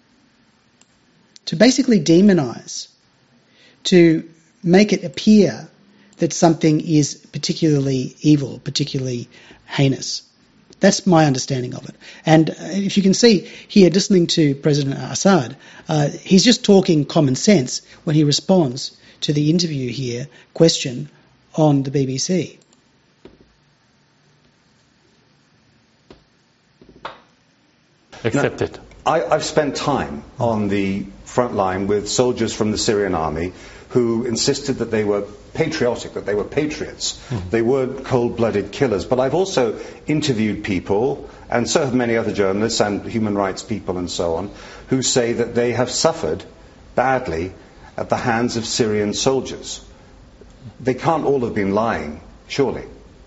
to basically demonize, to make it appear that something is particularly evil, particularly heinous. That's my understanding of it. And uh, if you can see here, listening to President Assad, uh, he's just talking common sense when he responds to the interview here question on the B B C. Accept it. I, I've spent time on the front line with soldiers from the Syrian army who insisted that they were patriotic, that they were patriots. Mm. They weren't cold-blooded killers. But I've also interviewed people, and so have many other journalists and human rights people and so on, who say that they have suffered badly at the hands of Syrian soldiers. They can't all have been lying, surely.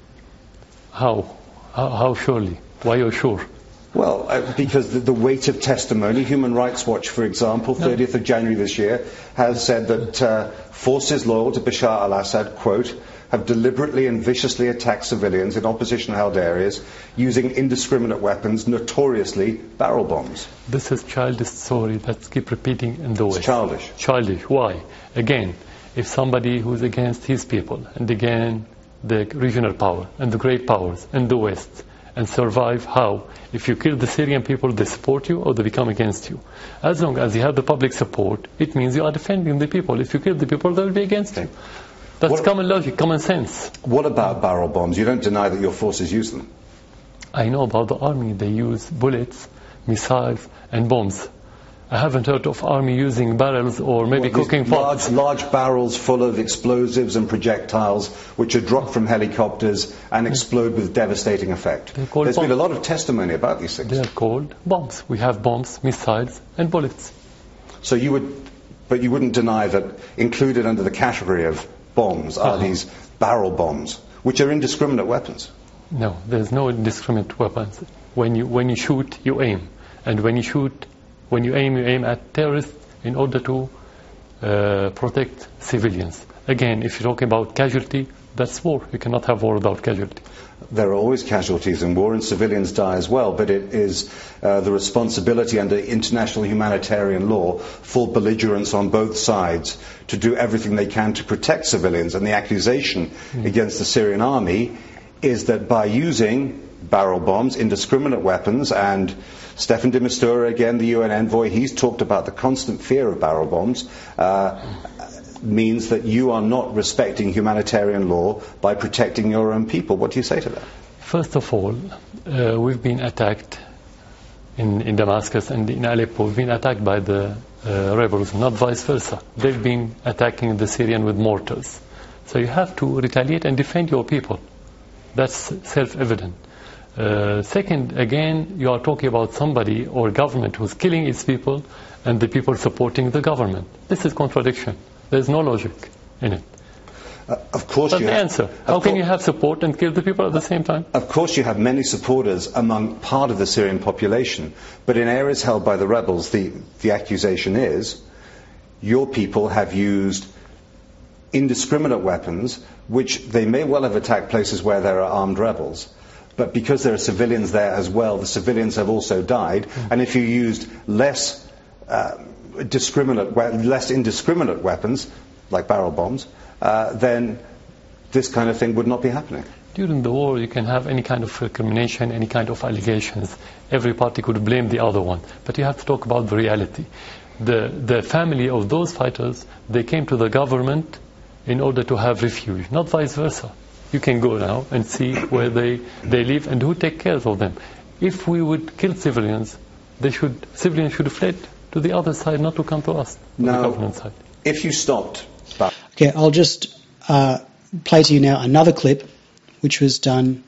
How? How, how surely? Why are you sure? Well, uh, because the, the weight of testimony, Human Rights Watch, for example, thirtieth of January this year, has said that uh, forces loyal to Bashar al-Assad, quote, have deliberately and viciously attacked civilians in opposition-held areas using indiscriminate weapons, notoriously barrel bombs. This is childish story that keep repeating in the West. It's childish. Childish. Why? Again, if somebody who's against his people and again the regional power and the great powers in the West and survive, how? If you kill the Syrian people, they support you or they become against you. As long as you have the public support, it means you are defending the people. If you kill the people, they will be against you. That's what, common logic, common sense. What about barrel bombs? You don't deny that your forces use them. I know about the army. They use bullets, missiles, and bombs. I haven't heard of army using barrels or maybe well, cooking pots. Large, large barrels full of explosives and projectiles which are dropped from helicopters and explode with devastating effect. There's bombs. Been a lot of testimony about these things. They are called bombs. We have bombs, missiles, and bullets. So you would, but you wouldn't deny that included under the category of bombs are uh-huh. these barrel bombs, which are indiscriminate weapons. No, there's no indiscriminate weapons. When you when you shoot, you aim, and when you shoot. When you aim, you aim at terrorists in order to uh, protect civilians. Again, if you're talking about casualty, that's war. You cannot have war without casualty. There are always casualties in war, and civilians die as well, but it is uh, the responsibility under international humanitarian law for belligerents on both sides to do everything they can to protect civilians. And the accusation mm. against the Syrian army is that by using barrel bombs, indiscriminate weapons, and Stefan de Mistura, again, the U N envoy, he's talked about the constant fear of barrel bombs, uh, means that you are not respecting humanitarian law by protecting your own people. What do you say to that? First of all, uh, we've been attacked in, in Damascus and in Aleppo. We've been attacked by the uh, rebels, not vice versa. They've been attacking the Syrian with mortars. So you have to retaliate and defend your people. That's self-evident. Uh, second, again, you are talking about somebody or government who's killing its people and the people supporting the government. This is contradiction. There's no logic in it. Uh, of course That's you the have, answer. How can you have support and kill the people at the same time? Of course you have many supporters among part of the Syrian population, but in areas held by the rebels, the, the accusation is your people have used indiscriminate weapons, which they may well have attacked places where there are armed rebels. But because there are civilians there as well, the civilians have also died. And if you used less uh, discriminate, less indiscriminate weapons, like barrel bombs, uh, then this kind of thing would not be happening. During the war, you can have any kind of recrimination, any kind of allegations. Every party could blame the other one. But you have to talk about the reality. the the family of those fighters, they came to the government in order to have refuge, not vice versa. You can go now and see where they, they live and who take care of them. If we would kill civilians, they should civilians should have fled to the other side, not to come to us, to now, the government side. If you stopped... Okay, I'll just uh, play to you now another clip, which was done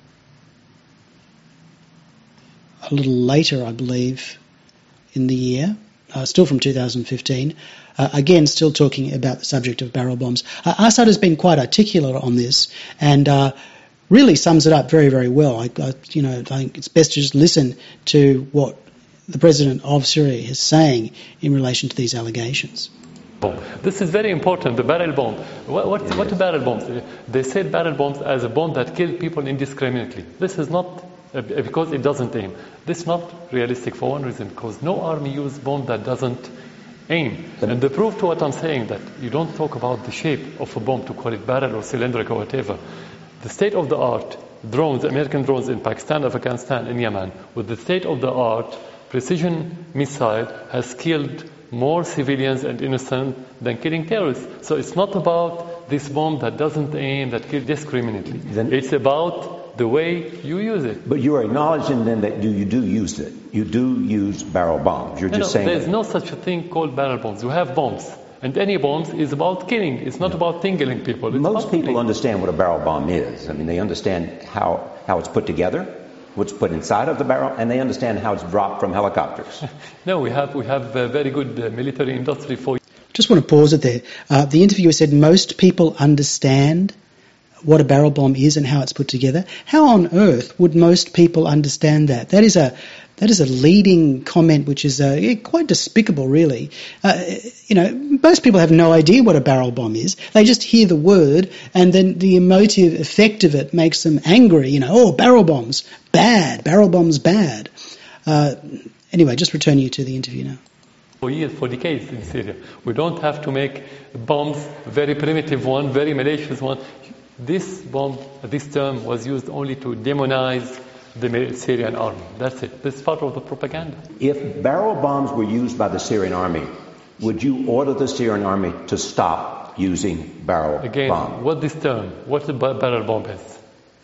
a little later, I believe, in the year, uh, still from two thousand fifteen. Uh, again, still talking about the subject of barrel bombs. Uh, Assad has been quite articulate on this and uh, really sums it up very, very well. I, I, you know, I think it's best to just listen to what the president of Syria is saying in relation to these allegations. This is very important, the barrel bomb. What, what, what are barrel bombs? They said barrel bombs as a bomb that killed people indiscriminately. This is not, uh, because it doesn't aim. This is not realistic for one reason, because no army uses bomb that doesn't aim. And the proof to what I'm saying, that you don't talk about the shape of a bomb to call it barrel or cylindrical or whatever. The state-of-the-art drones, American drones in Pakistan, Afghanistan, and Yemen, with the state-of-the-art precision missile has killed more civilians and innocent than killing terrorists. So it's not about this bomb that doesn't aim, that kills discriminately. Then it's about the way you use it. But you are acknowledging then that you, you do use it. You do use barrel bombs. You're no, just no, saying there's that. no such a thing called barrel bombs. You have bombs. And any bombs is about killing. It's not about tingling people. It's Most people killing. understand what a barrel bomb is. I mean, they understand how, how it's put together, what's put inside of the barrel, and they understand how it's dropped from helicopters. No, we have we have a very good uh, military industry for. Just want to pause it there. Uh, the interviewer said most people understand what a barrel bomb is and how it's put together. How on earth would most people understand that? That is a that is a leading comment, which is uh, yeah, quite despicable, really. Uh, you know, most people have no idea what a barrel bomb is. They just hear the word, and then the emotive effect of it makes them angry. You know, oh, barrel bombs, bad. Barrel bombs, bad. Uh, anyway, just return you to the interview now. For years, for decades in Syria, we don't have to make bombs, very primitive one, very malicious one. This bomb, this term was used only to demonize the Syrian army. That's it. This is part of the propaganda. If barrel bombs were used by the Syrian army, would you order the Syrian army to stop using barrel Again, bombs? Again, what this term, what the barrel bomb is?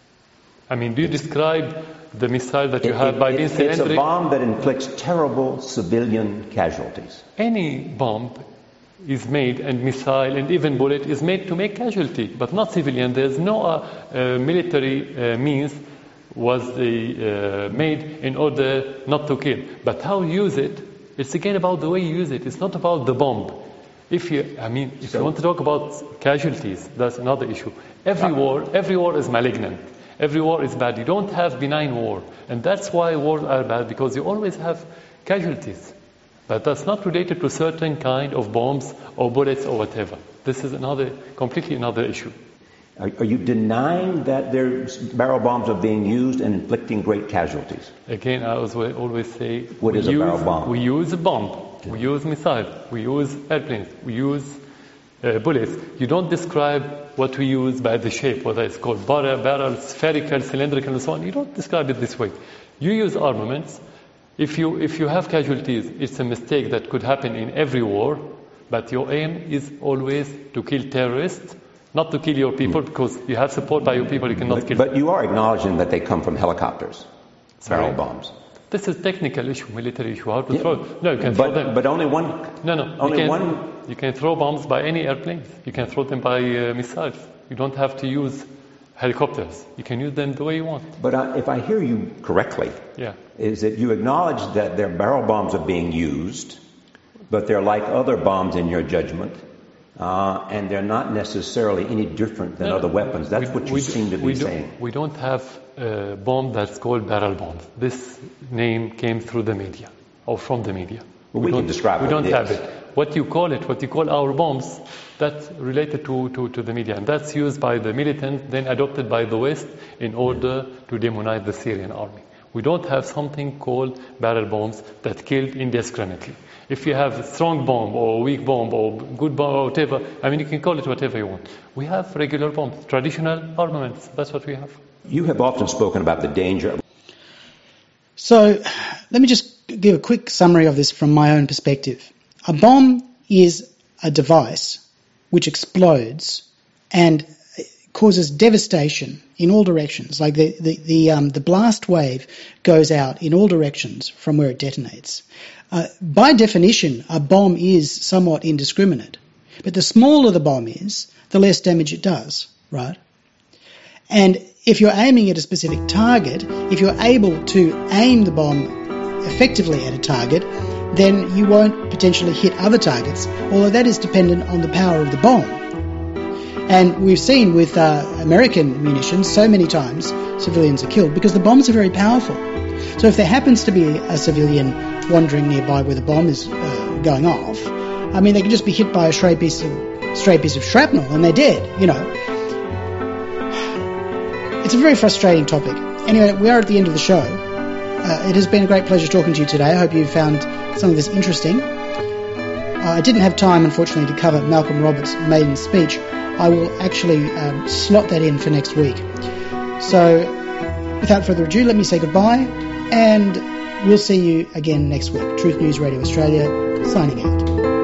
I mean, do you describe the missile that you it, have it, by it, being It's cylindrical? a bomb that inflicts terrible civilian casualties. Any bomb is made, and missile and even bullet is made to make casualty, but not civilian. There's no uh, uh, military uh, means was the, uh, made in order not to kill. But how you use it, it's again about the way you use it. It's not about the bomb. If you, I mean, if so, you want to talk about casualties, that's another issue. Every war, every war is malignant. Every war is bad. You don't have benign war. And that's why wars are bad, because you always have casualties. But that's not related to certain kind of bombs or bullets or whatever. This is another, completely another issue. Are, are you denying that there's barrel bombs are being used and inflicting great casualties? Again, I always, always say... What is a use, barrel bomb? We use a bomb. We use missiles. We use airplanes. We use uh, bullets. You don't describe what we use by the shape, whether it's called barrel, barrel, spherical, cylindrical, and so on. You don't describe it this way. You use armaments. If you if you have casualties, it's a mistake that could happen in every war, but your aim is always to kill terrorists, not to kill your people, because you have support by your people, you cannot but, kill But them. you are acknowledging that they come from helicopters, Sorry? barrel bombs. This is technical issue, military issue, how to Yeah. throw. No, you can but, throw them. But only one... No, no. Only you can, one... You can throw bombs by any airplanes. You can throw them by uh, missiles. You don't have to use helicopters. You can use them the way you want. But uh, if I hear you correctly, yeah. is that you acknowledge that their barrel bombs are being used, but they're like other bombs in your judgment, uh, and they're not necessarily any different than no, other weapons. That's we, what you we, seem to be we saying. Don't, we don't have a bomb that's called barrel bomb. This name came through the media, or from the media. Well, we, we can describe We what don't it have is. it. What you call it, what you call our bombs, that's related to, to, to the media. And that's used by the militants, then adopted by the West in order to demonize the Syrian army. We don't have something called barrel bombs that killed indiscriminately. If you have a strong bomb or a weak bomb or good bomb or whatever, I mean, you can call it whatever you want. We have regular bombs, traditional armaments. That's what we have. You have often spoken about the danger. So let me just give a quick summary of this from my own perspective. A bomb is a device which explodes and causes devastation in all directions. Like the the the, um, the blast wave goes out in all directions from where it detonates. Uh, by definition, a bomb is somewhat indiscriminate. But the smaller the bomb is, the less damage it does, right? And if you're aiming at a specific target, if you're able to aim the bomb effectively at a target, then you won't potentially hit other targets, although that is dependent on the power of the bomb. And we've seen with uh, American munitions, so many times civilians are killed because the bombs are very powerful. So if there happens to be a civilian wandering nearby where the bomb is uh, going off, I mean, they can just be hit by a stray piece of, stray piece of shrapnel and they're dead, you know. It's a very frustrating topic. Anyway, we are at the end of the show. Uh, it has been a great pleasure talking to you today. I hope you found some of this interesting. Uh, I didn't have time, unfortunately, to cover Malcolm Roberts' maiden speech. I will actually um, slot that in for next week. So, without further ado, let me say goodbye, and we'll see you again next week. Truth News Radio Australia, signing out.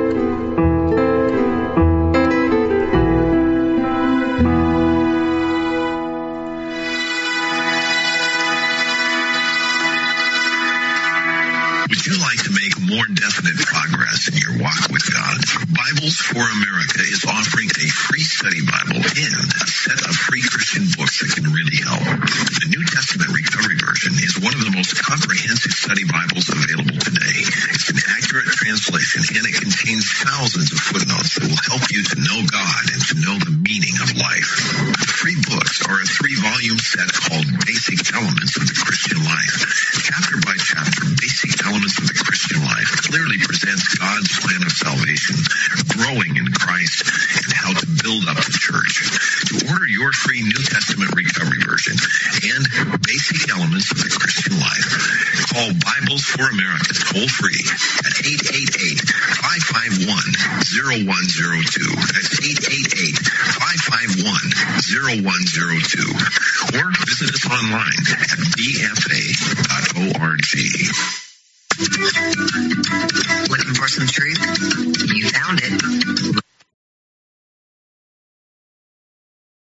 More definite progress in your walk with God, Bibles for America is offering a free study Bible and a set of free Christian books that can really help. The New Testament Recovery Version is one of the most comprehensive study Bibles available today. It's an accurate translation and it contains thousands of footnotes that will help you to know God and to know the meaning of life. The free books are a three-volume set called Basic Elements of the Christian Life. Chapter by chapter, Basic Elements of the Christian Life clearly presents God's plan of salvation, growing in Christ, and how to build up the church. To order your free New Testament Recovery Version and Basic Elements of the Christian Life, call Bibles for America toll-free at eight eight eight, five five one, zero one zero two. That's eight eight eight, five five one, zero one zero two. Or visit us online at b f a dot org. Looking for some truth? You found it.